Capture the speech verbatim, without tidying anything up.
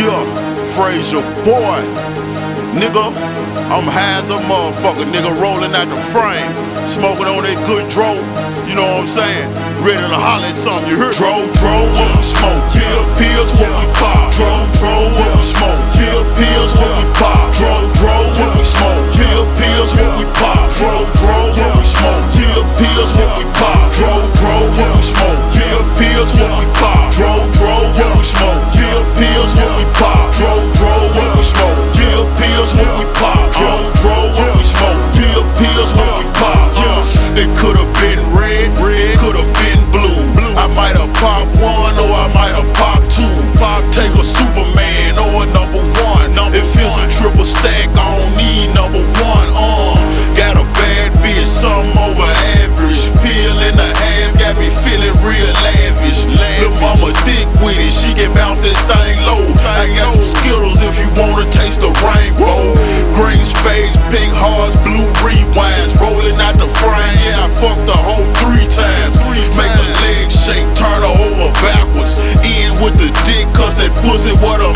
Yeah, Frazier boy. Nigga, I'm high as a motherfucker, nigga, rolling out the frame. Smoking on that good dro, you know what I'm saying? Ready to holler at something, you heard? Dro, dro, what we smoke, pill, pills, what we pop. Dro, dro, what we smoke, pill, pills, what we pop. Dro, dro, what we smoke, pill, pills, what we pop. Dro, dro, what we smoke, pill, pills, what we pop. Dro, dro, what we smoke, pill, pills, what we pop. Dro, dro, what we smoke, pill, pills, what we pop. Dro, dro, what we smoke, pill, pills, what we pop. Dro, dro, what we smoke, pill, pills, what we pop. Yeah, it could've been red, red, could've been blue. I might have popped one or I might have popped two. Pop take a Superman or a number one. If it's a triple stack, I don't need number one. Uh, got a bad bitch, something over average. Pill in the half, got me feeling real lavish. Lil' mama dick with it, she can bounce this thing low. I got some Skittles if you wanna taste the rainbow. Green spades, pink hearts, blue rewinds. Rolling out the frame, yeah, I fucked the hoe three times. Make a leg shake, turn her over backwards. In with the dick, cause that pussy what a